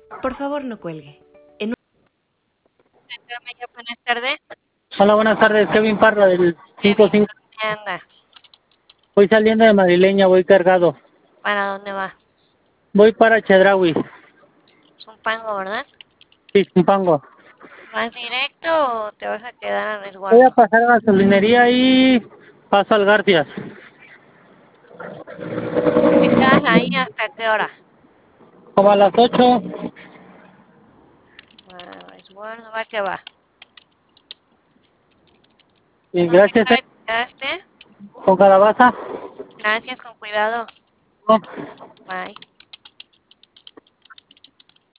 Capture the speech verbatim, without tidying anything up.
Por favor, no cuelgue. En Maya, buenas tardes. Hola, buenas tardes, Kevin Parra del Kevin, cinco cinco. ¿dónde anda? Voy saliendo de Madrileña, voy cargado. ¿Para dónde va? Voy para Chedraui, Zumpango, ¿verdad? Zumpango. ¿Vas directo o te vas a quedar a Voy a resguardo? pasar a la gasolinería y paso al Garcias. ¿Te quedas ahí hasta qué hora? Como a las ocho. A resguardo, va que va. Y ¿Con qué gracias, eh, calle te quedaste? con calabaza. Gracias, con cuidado. No. Bye.